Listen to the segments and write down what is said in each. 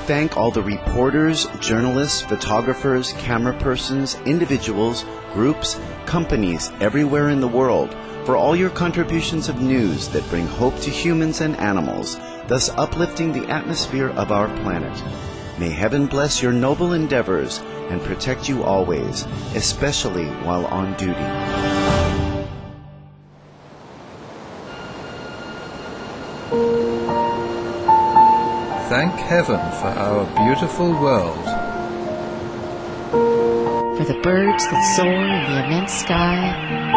thank all the reporters, journalists, photographers, camera persons, individuals, groups, companies everywhere in the world for all your contributions of news that bring hope to humans and animals, thus uplifting the atmosphere of our planet. May heaven bless your noble endeavors and protect you always, especially while on duty. Thank heaven for our beautiful world. For the birds that soar in the immense sky.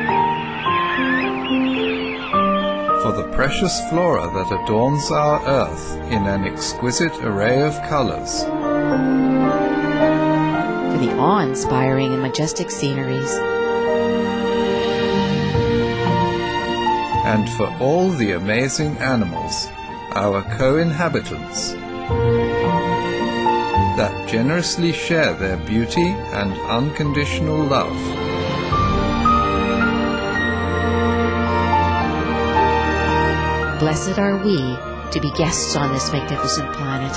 For the precious flora that adorns our earth in an exquisite array of colors. For the awe-inspiring and majestic sceneries. And for all the amazing animals, our co-inhabitants, that generously share their beauty and unconditional love. Blessed are we to be guests on this magnificent planet.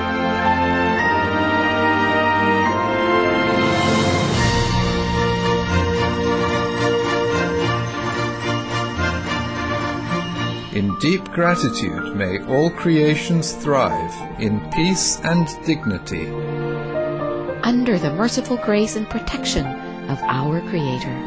In deep gratitude may all creations thrive in peace and dignity. Under the merciful grace and protection of our Creator.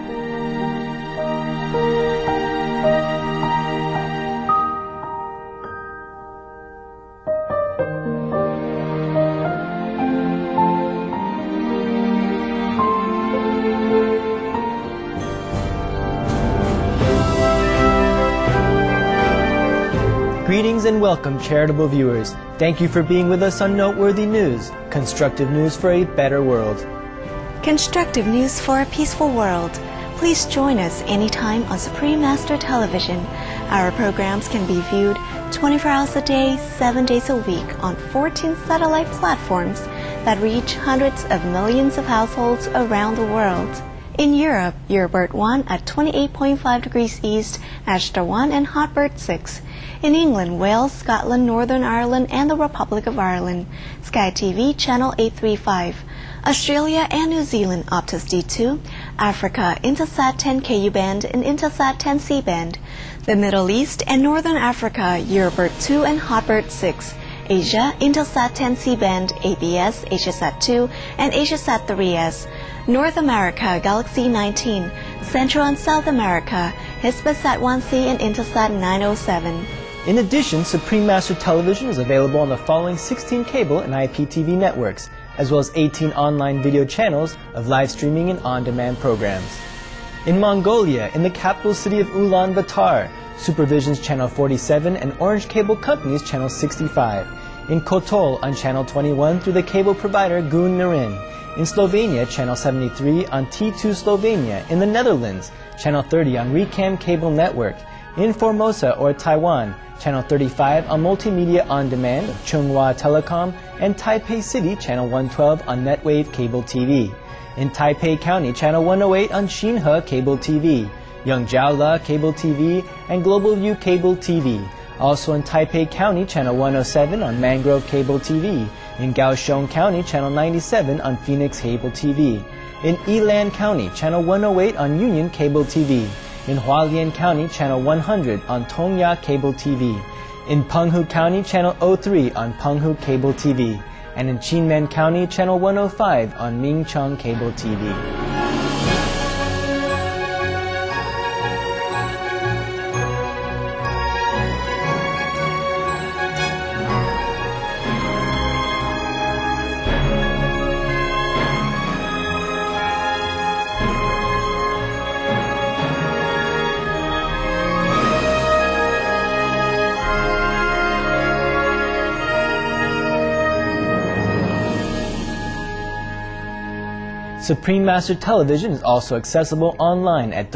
Greetings and welcome, charitable viewers. Thank you for being with us on Noteworthy News, constructive news for a better world. Constructive news for a peaceful world. Please join us anytime on Supreme Master Television. Our programs can be viewed 24 hours a day, 7 days a week on 14 satellite platforms that reach hundreds of millions of households around the world. In Europe, Eurobird 1 at 28.5 degrees east, Ashtar 1 and Hotbird 6. In England, Wales, Scotland, Northern Ireland, and the Republic of Ireland, Sky TV Channel 835. Australia and New Zealand, Optus D2. Africa, Intelsat 10 KU band and Intelsat 10 C band. The Middle East and Northern Africa, Eurobird 2 and Hotbird 6. Asia, Intelsat 10 C band, ABS, HSat 2, and HSat 3S. North America, Galaxy 19. Central and South America, Hispasat 1C and Intelsat 907. In addition, Supreme Master Television is available on the following 16 cable and IPTV networks, as well as 18 online video channels of live streaming and on-demand programs. In Mongolia, in the capital city of Ulaanbaatar, Supervision's Channel 47 and Orange Cable Company's Channel 65. In Kotor on Channel 21 through the cable provider Goon Narin. In Slovenia, Channel 73 on T2 Slovenia. In the Netherlands, Channel 30 on Recam Cable Network. In Formosa or Taiwan, Channel 35 on Multimedia On Demand of Chunghwa Telecom, and Taipei City, Channel 112 on Netwave Cable TV. In Taipei County, Channel 108 on Xinhe Cable TV, Yangjiaola Cable TV, and Global View Cable TV. Also in Taipei County, Channel 107 on Mangrove Cable TV. In Kaohsiung County, Channel 97 on Phoenix Cable TV. In Yilan County, Channel 108 on Union Cable TV. In Hualien County, Channel 100 on Tongya Cable TV. In Penghu County, Channel 03 on Penghu Cable TV. And in Qinmen County, Channel 105 on Mingcheng Cable TV. Supreme Master Television is also accessible online at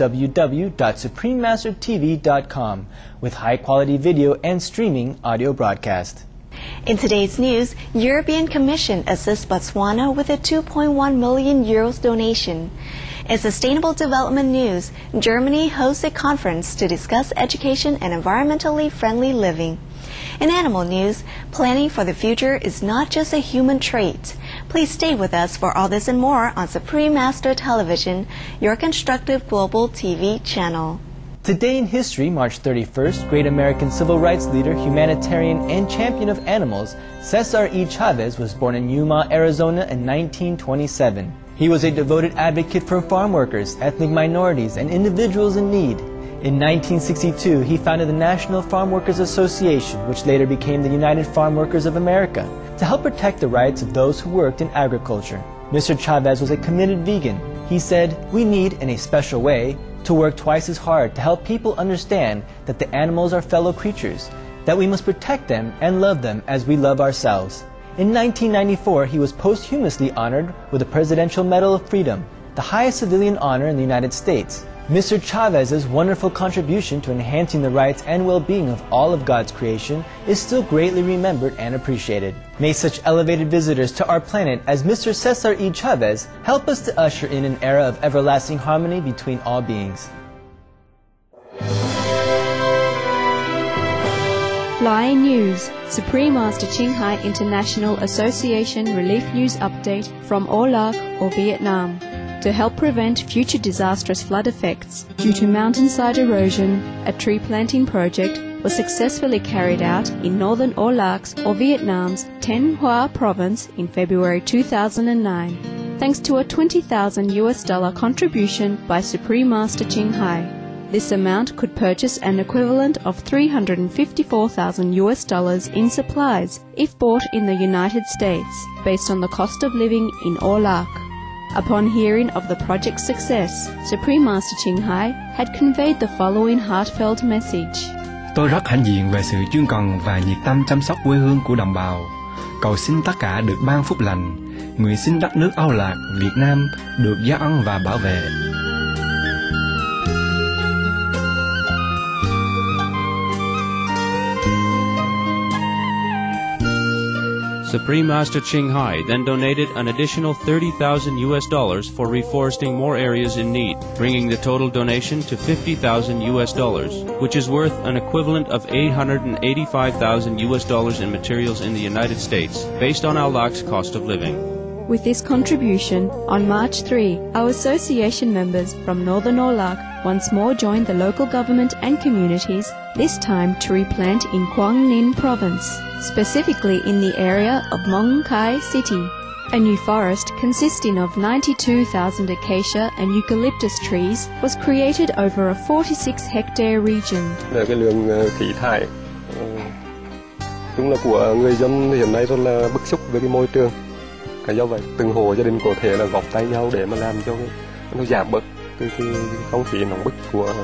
www.suprememastertv.com with high-quality video and streaming audio broadcast. In today's news, European Commission assists Botswana with a 2.1 million euros donation. In sustainable development news, Germany hosts a conference to discuss education and environmentally friendly living. In animal news, planning for the future is not just a human trait. Please stay with us for all this and more on Supreme Master Television, your constructive global TV channel. Today in history, March 31st, great American civil rights leader, humanitarian, and champion of animals, Cesar E. Chavez was born in Yuma, Arizona in 1927. He was a devoted advocate for farm workers, ethnic minorities, and individuals in need. In 1962, he founded the National Farm Workers Association, which later became the United Farm Workers of America, to help protect the rights of those who worked in agriculture. Mr. Chavez was a committed vegan. He said, "We need, in a special way, to work twice as hard to help people understand that the animals are fellow creatures, that we must protect them and love them as we love ourselves." In 1994, he was posthumously honored with the Presidential Medal of Freedom, the highest civilian honor in the United States. Mr. Chavez's wonderful contribution to enhancing the rights and well-being of all of God's creation is still greatly remembered and appreciated. May such elevated visitors to our planet as Mr. Cesar E. Chavez help us to usher in an era of everlasting harmony between all beings. Flying News, Supreme Master Ching Hai International Association Relief News Update from Ô Lạc or Vietnam. To help prevent future disastrous flood effects due to mountainside erosion, a tree planting project was successfully carried out in northern Ô Lạc or Vietnam's Thanh Hoa province in February 2009, thanks to a $20,000 contribution by Supreme Master Ching Hai. This amount could purchase an equivalent of $354,000 in supplies if bought in the United States, based on the cost of living in Ô Lạc. Upon hearing of the project's success, Supreme Master Ching Hai had conveyed the following heartfelt message. Tôi rất hãnh diện về sự chuyên cần và nhiệt tâm chăm sóc quê hương của đồng bào. Cầu xin tất cả được ban phúc lành. Nguyện xin đất nước Âu Lạc, Việt Nam được gia ân và bảo vệ. Supreme Master Ching Hai then donated an additional $30,000 for reforesting more areas in need, bringing the total donation to $50,000, which is worth an equivalent of $885,000 in materials in the United States, based on Ô Lac's cost of living. With this contribution, on March 3, our association members from Northern Ô Lạc once more joined the local government and communities, this time to replant in Quang Ninh province, specifically in the area of Mong Khai City. A new forest consisting of 92,000 acacia and eucalyptus trees was created over a 46-hectare region. Cái lượng khí thải đúng là của người dân hiện nay rất là bức xúc với cái môi trường. Do vậy, từng hộ gia đình có thể là góp tay nhau để mà làm cho nó giảm bớt cái không khí nóng bức của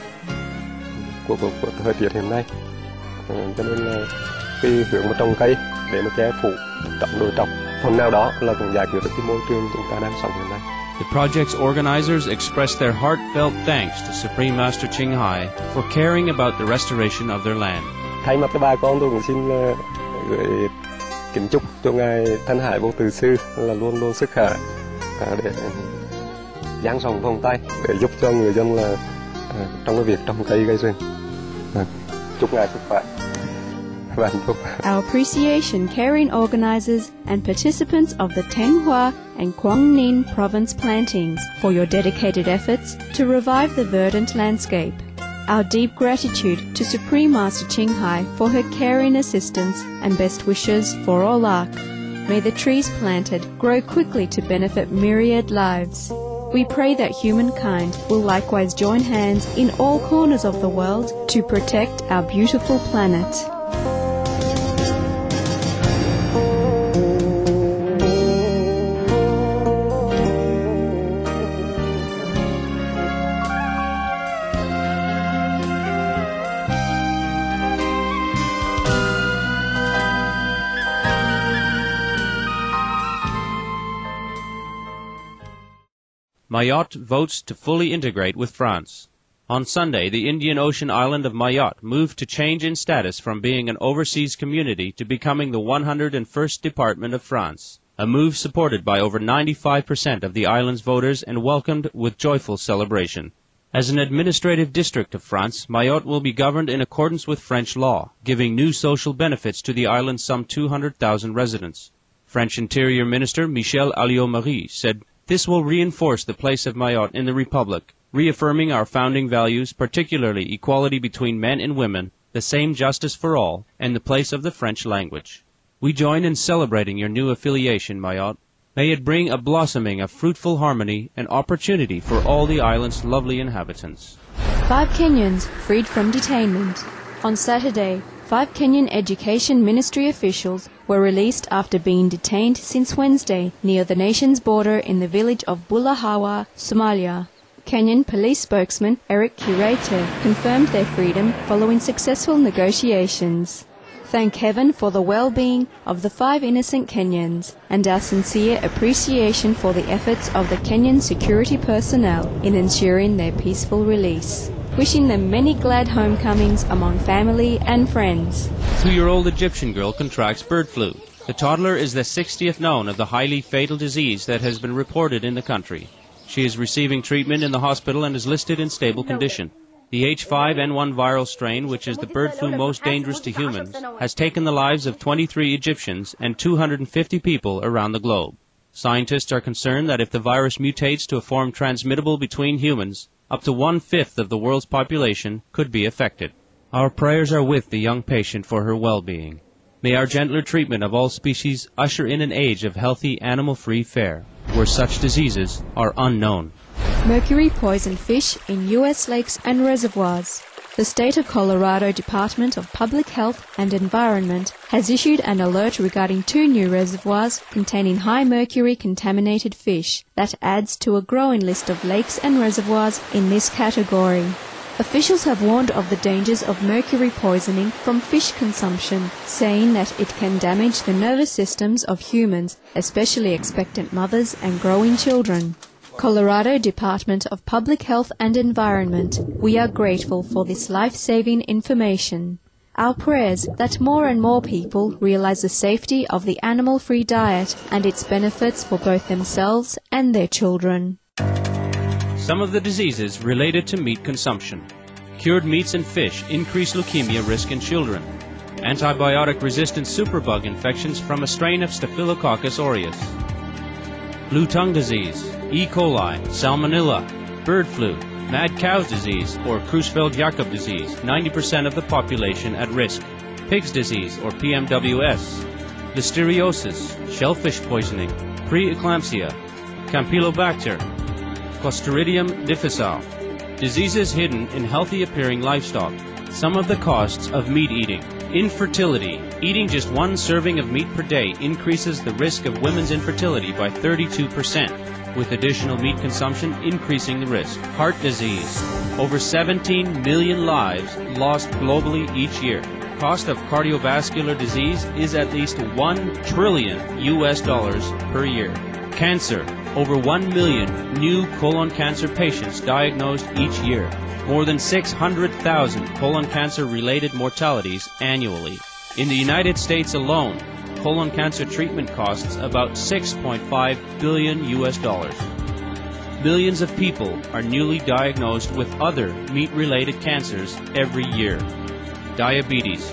thời tiết hiện nay. Cho nên là cái hướng mà trồng cây để mà che phủ trọng đồi trọc phần nào đó là cũng giải quyết được cái môi trường chúng ta đang sống hiện nay. The project's organizers expressed their heartfelt thanks to Supreme Master Ching Hai for caring about the restoration of their land. Thay mặt các bà con tôi cũng xin gửi kính chúc cho ngài Thanh Hải Vô Từ Sư là luôn luôn sức khỏe để dang rộng vòng tay để giúp cho người dân là trong cái việc trồng cây gây rừng. Chúc ngài sức khỏe và hạnh phúc. Our appreciation caring organizers and participants of the Thanh Hoa and Quang Ninh province plantings for your dedicated efforts to revive the verdant landscape. Our deep gratitude to Supreme Master Ching Hai for her caring assistance and best wishes for Ô Lạc. May the trees planted grow quickly to benefit myriad lives. We pray that humankind will likewise join hands in all corners of the world to protect our beautiful planet. Mayotte votes to fully integrate with France. On Sunday, the Indian Ocean island of Mayotte moved to change in status from being an overseas community to becoming the 101st department of France, a move supported by over 95% of the island's voters and welcomed with joyful celebration. As an administrative district of France, Mayotte will be governed in accordance with French law, giving new social benefits to the island's some 200,000 residents. French Interior Minister Michel Alliot-Marie said, "This will reinforce the place of Mayotte in the Republic, reaffirming our founding values, particularly equality between men and women, the same justice for all, and the place of the French language. We join in celebrating your new affiliation, Mayotte. May it bring a blossoming of fruitful harmony and opportunity for all the island's lovely inhabitants." 5 Kenyans freed from detainment. On Saturday, 5 Kenyan Education Ministry officials were released after being detained since Wednesday near the nation's border in the village of Bulahawa, Somalia. Kenyan police spokesman Eric Kirete confirmed their freedom following successful negotiations. Thank heaven for the well-being of the 5 innocent Kenyans and our sincere appreciation for the efforts of the Kenyan security personnel in ensuring their peaceful release. Wishing them many glad homecomings among family and friends. 2-year-old Egyptian girl contracts bird flu. The toddler is the 60th known of the highly fatal disease that has been reported in the country. She is receiving treatment in the hospital and is listed in stable condition. The H5N1 viral strain, which is the bird flu most dangerous to humans, has taken the lives of 23 Egyptians and 250 people around the globe. Scientists are concerned that if the virus mutates to a form transmittable between humans, up to 1/5 of the world's population could be affected. Our prayers are with the young patient for her well-being. May our gentler treatment of all species usher in an age of healthy animal-free fare, where such diseases are unknown. Mercury-poisoned fish in U.S. lakes and reservoirs. The State of Colorado Department of Public Health and Environment has issued an alert regarding 2 new reservoirs containing high mercury contaminated fish that adds to a growing list of lakes and reservoirs in this category. Officials have warned of the dangers of mercury poisoning from fish consumption, saying that it can damage the nervous systems of humans, especially expectant mothers and growing children. Colorado Department of Public Health and Environment, we are grateful for this life-saving information. Our prayers that more and more people realize the safety of the animal-free diet and its benefits for both themselves and their children. Some of the diseases related to meat consumption. Cured meats and fish increase leukemia risk in children. Antibiotic-resistant superbug infections from a strain of Staphylococcus aureus. Blue tongue disease, E. coli, salmonella, bird flu, mad cow's disease or Creutzfeldt-Jakob disease, 90% of the population at risk. Pig's disease or PMWS, listeriosis, shellfish poisoning, preeclampsia, Campylobacter, Clostridium difficile. Diseases hidden in healthy-appearing livestock. Some of the costs of meat eating. Infertility. Eating just 1 serving of meat per day increases the risk of women's infertility by 32%, with additional meat consumption increasing the risk. Heart disease. Over 17 million lives lost globally each year. Cost of cardiovascular disease is at least $1 trillion per year. Cancer. Over 1 million new colon cancer patients diagnosed each year. More than 600,000 colon cancer-related mortalities annually. In the United States alone, colon cancer treatment costs about $6.5 billion. Millions of people are newly diagnosed with other meat-related cancers every year. Diabetes.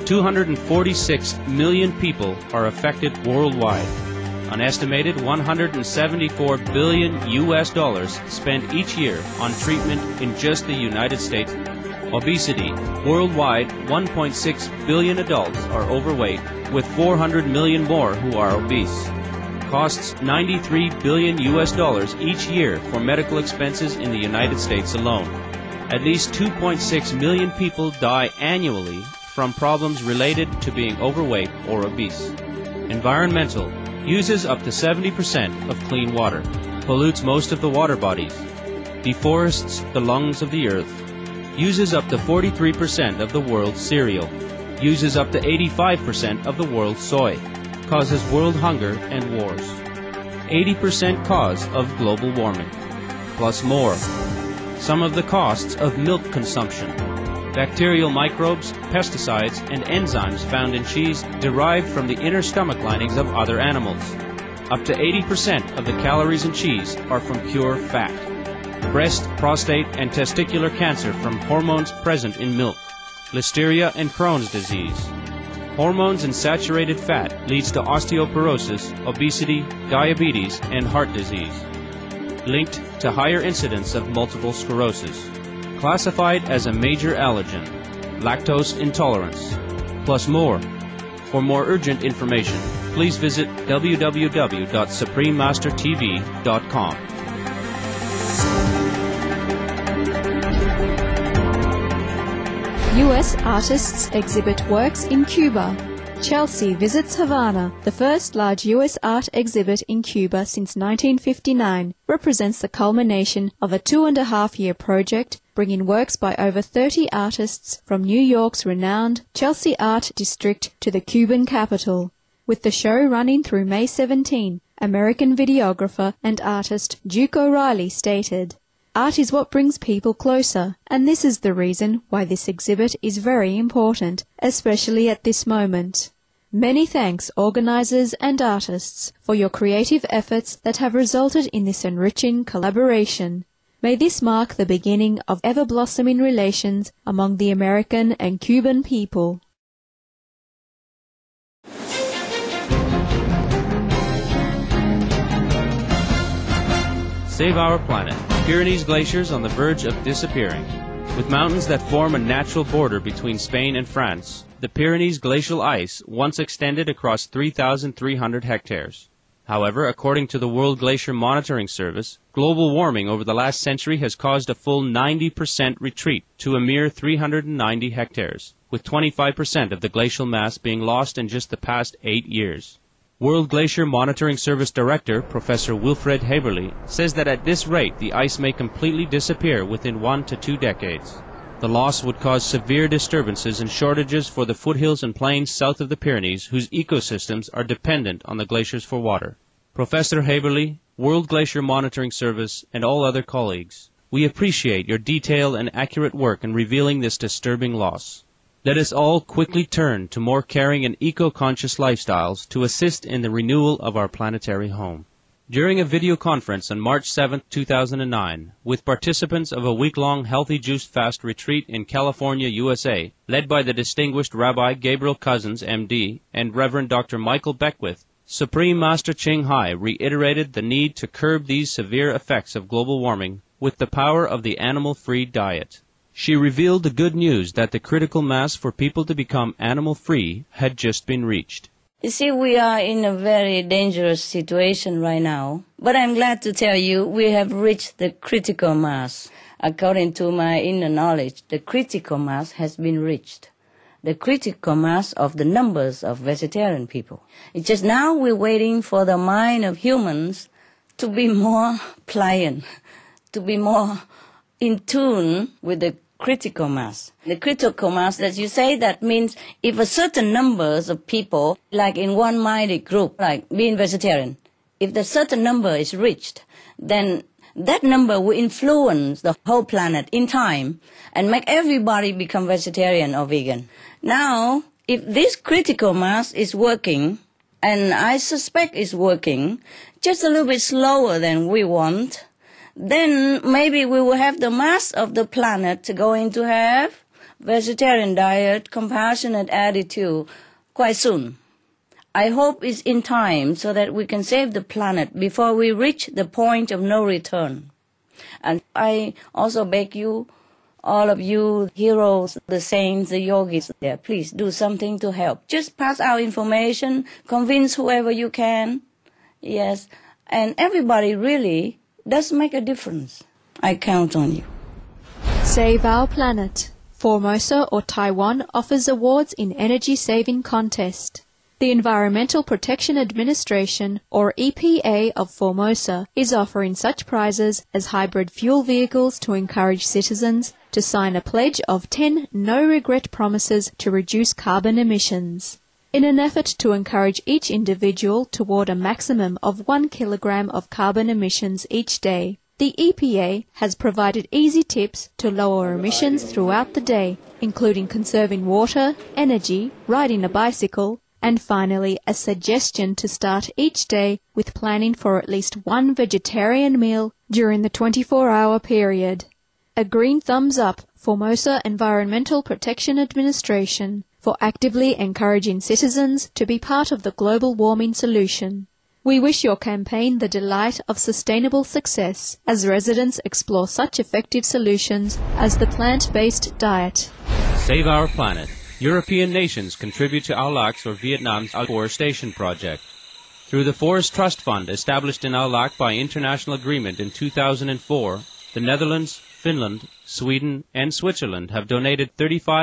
246 million people are affected worldwide. An estimated $174 billion spent each year on treatment in just the United States. Obesity. Worldwide, 1.6 billion adults are overweight, with 400 million more who are obese. Costs $93 billion each year for medical expenses in the United States alone. At least 2.6 million people die annually from problems related to being overweight or obese. Environmental. Uses up to 70% of clean water. Pollutes most of the water bodies. Deforests the lungs of the earth. Uses up to 43% of the world's cereal. Uses up to 85% of the world's soy. Causes world hunger and wars. 80% cause of global warming. Plus more. Some of the costs of milk consumption. Bacterial microbes, pesticides, and enzymes found in cheese derived from the inner stomach linings of other animals. Up to 80% of the calories in cheese are from pure fat. breast, prostate, and testicular cancer from hormones present in milk, listeria and Crohn's disease. Hormones and saturated fat leads to osteoporosis, obesity, diabetes, and heart disease. Linked to higher incidence of multiple sclerosis. Classified as a major allergen, lactose intolerance, plus more. For more urgent information, please visit www.suprememastertv.com. U.S. artists exhibit works in Cuba. Chelsea visits Havana. The first large U.S. art exhibit in Cuba since 1959 represents the culmination of a 2.5-year project bringing works by over 30 artists from New York's renowned Chelsea Art District to the Cuban capital. With the show running through May 17, American videographer and artist Duke O'Reilly stated, "Art is what brings people closer, and this is the reason why this exhibit is very important, especially at this moment. Many thanks, organizers and artists, for your creative efforts that have resulted in this enriching collaboration. May this mark the beginning of ever-blossoming relations among the American and Cuban people." Save our planet. Pyrenees glaciers on the verge of disappearing. With mountains that form a natural border between Spain and France, the Pyrenees glacial ice once extended across 3,300 hectares. However, according to the World Glacier Monitoring Service, global warming over the last century has caused a full 90% retreat to a mere 390 hectares, with 25% of the glacial mass being lost in just the past 8 years. World Glacier Monitoring Service Director, Professor Wilfred Haberle, says that at this rate the ice may completely disappear within 1 to 2 decades. The loss would cause severe disturbances and shortages for the foothills and plains south of the Pyrenees, whose ecosystems are dependent on the glaciers for water. Professor Haberle, World Glacier Monitoring Service, and all other colleagues, we appreciate your detailed and accurate work in revealing this disturbing loss. Let us all quickly turn to more caring and eco-conscious lifestyles to assist in the renewal of our planetary home. During a video conference on March 7, 2009, with participants of a week-long Healthy Juice Fast retreat in California, USA, led by the distinguished Rabbi Gabriel Cousins, M.D., and Reverend Dr. Michael Beckwith, Supreme Master Ching Hai reiterated the need to curb these severe effects of global warming with the power of the animal-free diet. She revealed the good news that the critical mass for people to become animal-free had just been reached. You see, we are in a very dangerous situation right now, but I'm glad to tell you we have reached the critical mass. According to my inner knowledge, the critical mass has been reached. The critical mass of the numbers of vegetarian people. It's just now we're waiting for the mind of humans to be more pliant, to be more in tune with the critical mass. The critical mass, that you say, that means if a certain numbers of people, like in one minded group, like being vegetarian, if the certain number is reached, then that number will influence the whole planet in time and make everybody become vegetarian or vegan. Now, if this critical mass is working, and I suspect it's working, just a little bit slower than we want, then maybe we will have the mass of the planet going to have vegetarian diet, compassionate attitude quite soon. I hope it's in time so that we can save the planet before we reach the point of no return. And I also beg you, all of you heroes, the saints, the yogis there, please do something to help. Just pass out information, convince whoever you can. Yes, and everybody really does make a difference. I count on you. Save our planet. Formosa or Taiwan offers awards in energy saving contest. The Environmental Protection Administration, or EPA, of Formosa is offering such prizes as hybrid fuel vehicles to encourage citizens to sign a pledge of 10 no-regret promises to reduce carbon emissions. In an effort to encourage each individual toward a maximum of 1 kilogram of carbon emissions each day, the EPA has provided easy tips to lower emissions throughout the day, including conserving water, energy, riding a bicycle, and finally a suggestion to start each day with planning for at least one vegetarian meal during the 24-hour period. A green thumbs up Formosa Environmental Protection Administration for actively encouraging citizens to be part of the global warming solution. We wish your campaign the delight of sustainable success as residents explore such effective solutions as the plant-based diet. Save our planet. European nations contribute to Aulac's or Vietnam's afforestation project. Through the Forest Trust Fund established in Aulac by international agreement in 2004, the Netherlands, Finland, Sweden, and Switzerland have donated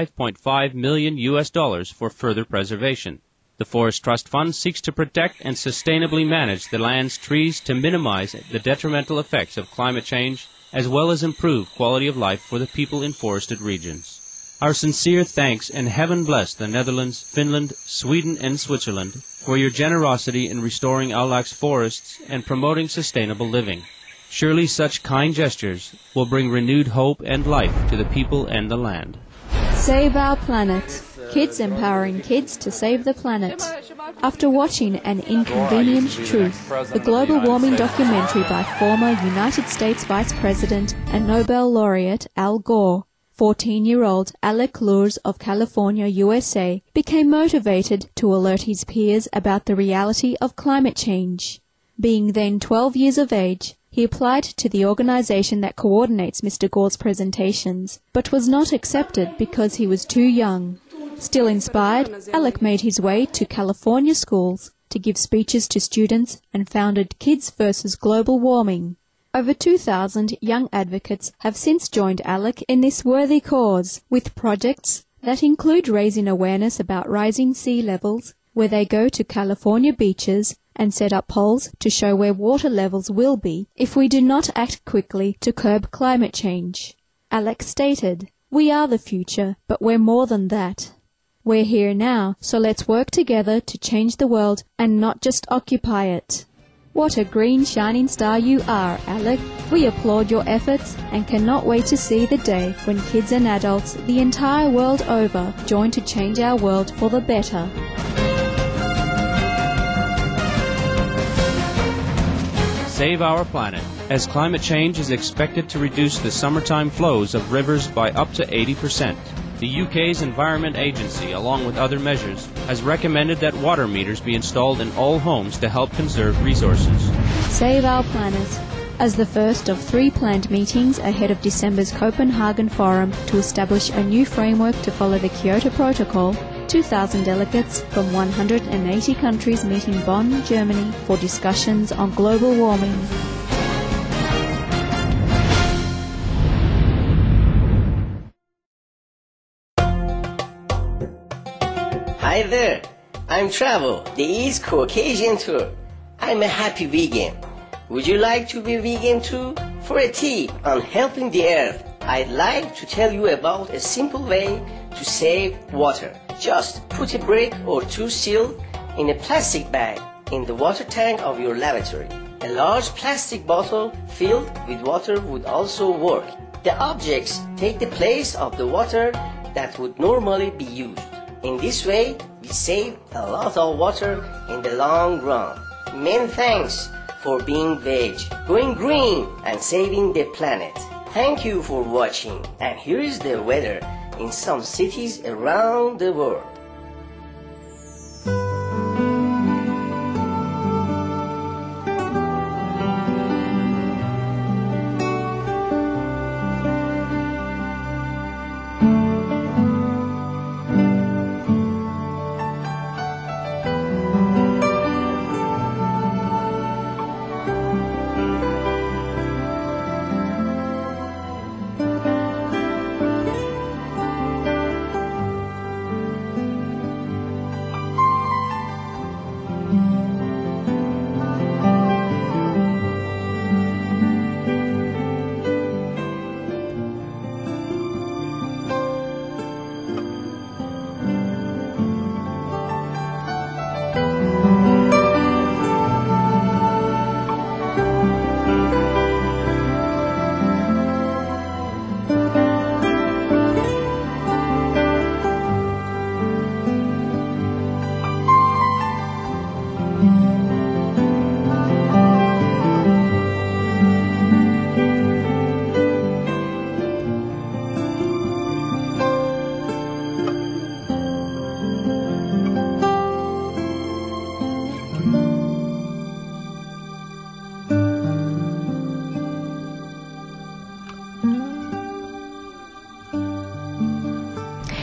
$35.5 million for further preservation. The Forest Trust Fund seeks to protect and sustainably manage the land's trees to minimize the detrimental effects of climate change, as well as improve quality of life for the people in forested regions. Our sincere thanks and heaven bless the Netherlands, Finland, Sweden, and Switzerland for your generosity in restoring Aulac's forests and promoting sustainable living. Surely such kind gestures will bring renewed hope and life to the people and the land. Save our planet. Kids empowering kids to save the planet. After watching An Inconvenient Truth, the global warming documentary by former United States Vice President and Nobel laureate Al Gore, 14-year-old Alec Lures of California, USA, became motivated to alert his peers about the reality of climate change. Being then 12 years of age, he applied to the organization that coordinates Mr. Gore's presentations, but was not accepted because he was too young. Still inspired, Alec made his way to California schools to give speeches to students and founded Kids vs. Global Warming. Over 2,000 young advocates have since joined Alec in this worthy cause, with projects that include raising awareness about rising sea levels, where they go to California beaches and set up polls to show where water levels will be if we do not act quickly to curb climate change. Alec stated, "We are the future, but we're more than that. We're here now, so let's work together to change the world and not just occupy it." What a green shining star you are, Alec. We applaud your efforts and cannot wait to see the day when kids and adults the entire world over join to change our world for the better. Save our planet, as climate change is expected to reduce the summertime flows of rivers by up to 80%. The UK's Environment Agency, along with other measures, has recommended that water meters be installed in all homes to help conserve resources. Save our planet. As the first of 3 planned meetings ahead of December's Copenhagen Forum to establish a new framework to follow the Kyoto Protocol, 2,000 delegates from 180 countries meet in Bonn, Germany for discussions on global warming. Hi there, I'm Travel, the East Caucasian Tour. I'm a happy vegan. Would you like to be vegan too? For a tip on helping the earth, I'd like to tell you about a simple way to save water. Just put a brick or 2 silk in a plastic bag in the water tank of your lavatory. A large plastic bottle filled with water would also work. The objects take the place of the water that would normally be used. In this way, we save a lot of water in the long run. Many thanks for being veg, going green, and saving the planet. Thank you for watching, and here is the weather in some cities around the world.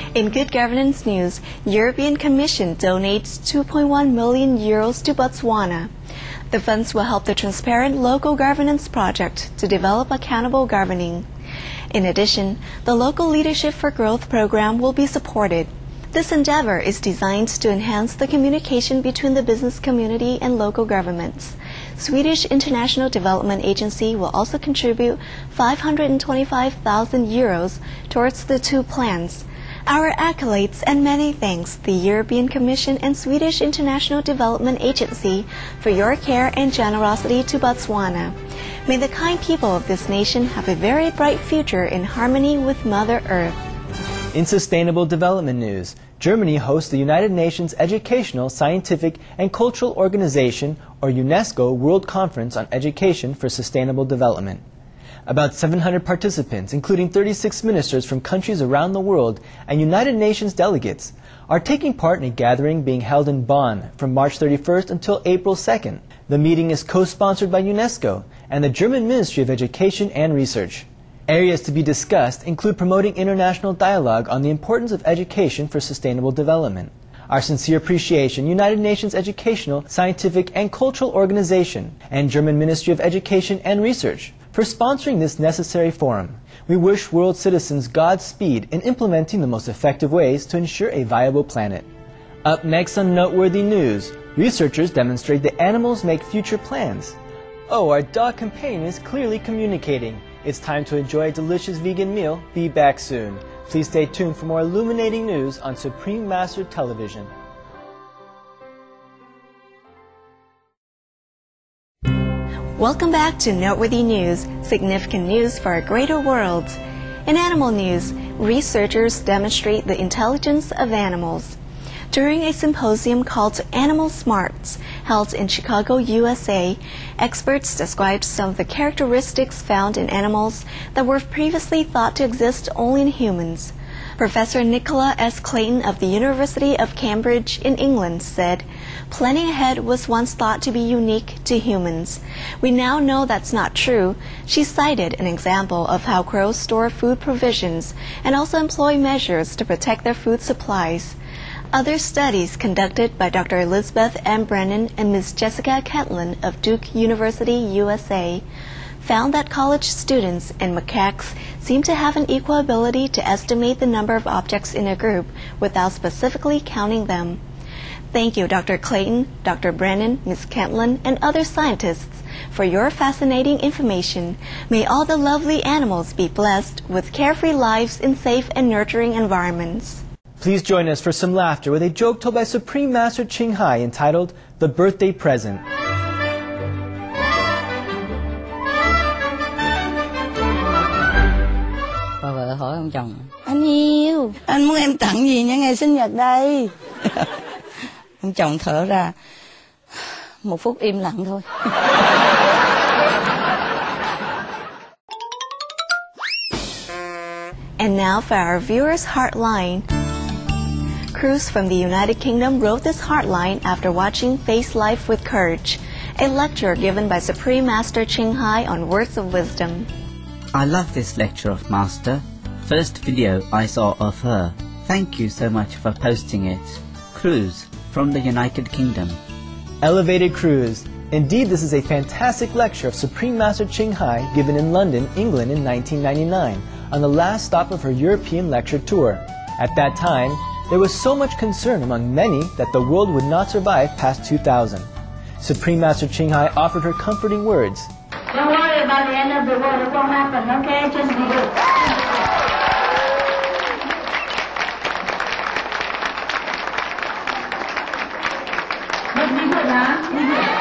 In good governance news, European Commission donates 2.1 million euros to Botswana. The funds will help the Transparent Local Governance Project to develop accountable governing. In addition, the Local Leadership for Growth program will be supported. This endeavor is designed to enhance the communication between the business community and local governments. Swedish International Development Agency will also contribute 525,000 euros towards the two plans. Our accolades and many thanks the European Commission and Swedish International Development Agency for your care and generosity to Botswana. May the kind people of this nation have a very bright future in harmony with Mother Earth. In sustainable development news, Germany hosts the United Nations Educational, Scientific and Cultural Organization, or UNESCO, World Conference on Education for Sustainable Development. About 700 participants, including 36 ministers from countries around the world and United Nations delegates, are taking part in a gathering being held in Bonn from March 31st until April 2nd. The meeting is co-sponsored by UNESCO and the German Ministry of Education and Research. Areas to be discussed include promoting international dialogue on the importance of education for sustainable development. Our sincere appreciation, United Nations Educational, Scientific and Cultural Organization and German Ministry of Education and Research for sponsoring this necessary forum. We wish world citizens Godspeed in implementing the most effective ways to ensure a viable planet. Up next on Noteworthy News, researchers demonstrate that animals make future plans. Oh, our dog companion is clearly communicating. It's time to enjoy a delicious vegan meal. Be back soon. Please stay tuned for more illuminating news on Supreme Master Television. Welcome back to Noteworthy News, significant news for a greater world. In animal news, researchers demonstrate the intelligence of animals. During a symposium called Animal Smarts, held in Chicago, USA, experts described some of the characteristics found in animals that were previously thought to exist only in humans. Professor Nicola S. Clayton of the University of Cambridge in England said, "Planning ahead was once thought to be unique to humans. We now know that's not true." She cited an example of how crows store food provisions and also employ measures to protect their food supplies. Other studies conducted by Dr. Elizabeth M. Brennan and Ms. Jessica Catlin of Duke University, USA, found that college students and macaques seem to have an equal ability to estimate the number of objects in a group without specifically counting them. Thank you, Dr. Clayton, Dr. Brennan, Ms. Catlin, and other scientists for your fascinating information. May all the lovely animals be blessed with carefree lives in safe and nurturing environments. Please join us for some laughter with a joke told by Supreme Master Ching Hai entitled The Birthday Present. Bà vợ hỏi ông chồng: "Anh yêu, anh muốn em tặng gì nhân ngày sinh nhật đây?" Ông chồng thở ra: "1 phút im lặng thôi." And now for our viewers' Heartline. Cruz from the United Kingdom wrote this Heartline after watching Face Life with Courage, a lecture given by Supreme Master Ching Hai on words of wisdom. I love this lecture of Master. First video I saw of her. Thank you so much for posting it. Cruz from the United Kingdom. Elevated Cruz. Indeed, this is a fantastic lecture of Supreme Master Ching Hai given in London, England in 1999 on the last stop of her European lecture tour. At that time, there was so much concern among many that the world would not survive past 2000. Supreme Master Ching Hai offered her comforting words. Don't worry about the end of the world, it won't happen, okay? Just be good. Just be good, huh? Be good.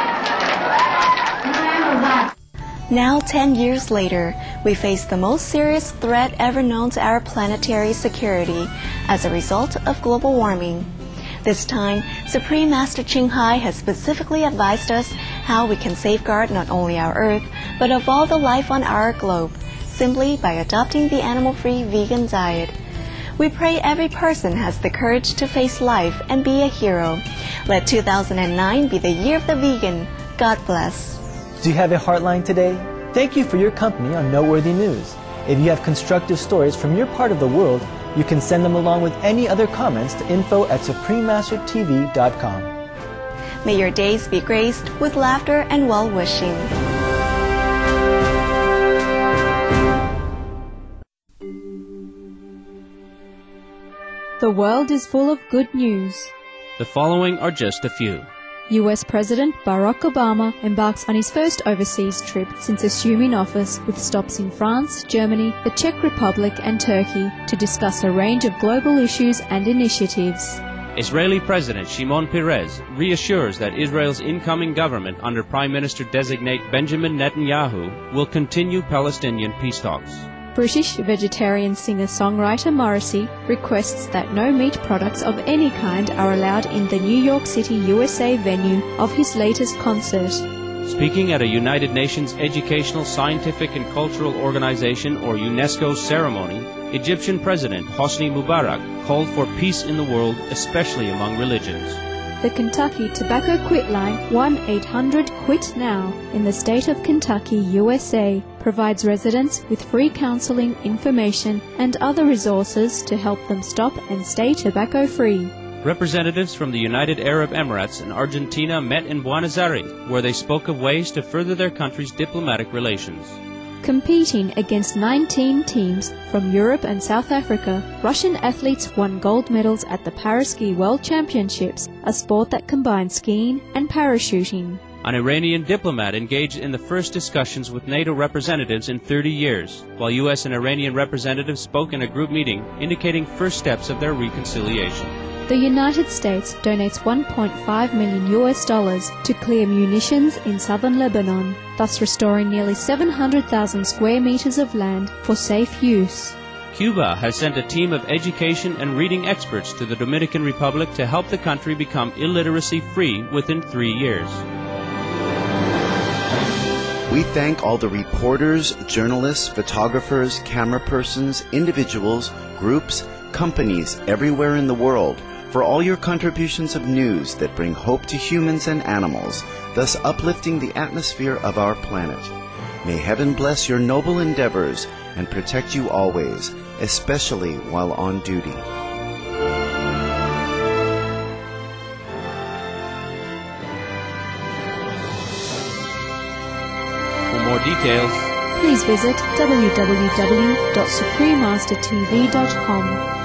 Now, 10 years later, we face the most serious threat ever known to our planetary security as a result of global warming. This time, Supreme Master Ching Hai has specifically advised us how we can safeguard not only our Earth, but of all the life on our globe, simply by adopting the animal-free vegan diet. We pray every person has the courage to face life and be a hero. Let 2009 be the year of the vegan. God bless. Do you have a Heartline today? Thank you for your company on Noteworthy News. If you have constructive stories from your part of the world, You can send them along with any other comments to info@suprememastertv.com. May your days be graced with laughter and well-wishing. The world is full of good news. The following are just a few. US President Barack Obama embarks on his first overseas trip since assuming office, with stops in France, Germany, the Czech Republic and Turkey to discuss a range of global issues and initiatives. Israeli President Shimon Peres reassures that Israel's incoming government under Prime Minister-designate Benjamin Netanyahu will continue Palestinian peace talks. British vegetarian singer-songwriter Morrissey requests that no meat products of any kind are allowed in the New York City, USA venue of his latest concert. Speaking at a United Nations Educational, Scientific and Cultural Organization or UNESCO ceremony, Egyptian President Hosni Mubarak called for peace in the world, especially among religions. The Kentucky Tobacco Quit line 1-800-QUIT-NOW in the state of Kentucky, USA provides residents with free counseling, information and other resources to help them stop and stay tobacco-free. Representatives from the United Arab Emirates and Argentina met in Buenos Aires, where they spoke of ways to further their country's diplomatic relations. Competing against 19 teams from Europe and South Africa, Russian athletes won gold medals at the Paraski World Championships, a sport that combines skiing and parachuting. An Iranian diplomat engaged in the first discussions with NATO representatives in 30 years, while U.S. and Iranian representatives spoke in a group meeting indicating first steps of their reconciliation. The United States donates $1.5 million to clear munitions in southern Lebanon, thus restoring nearly 700,000 square meters of land for safe use. Cuba has sent a team of education and reading experts to the Dominican Republic to help the country become illiteracy-free within 3 years. We thank all the reporters, journalists, photographers, camera persons, individuals, groups, companies everywhere in the world for all your contributions of news that bring hope to humans and animals, thus uplifting the atmosphere of our planet. May heaven bless your noble endeavors and protect you always, especially while on duty. For more details, please visit www.suprememastertv.com.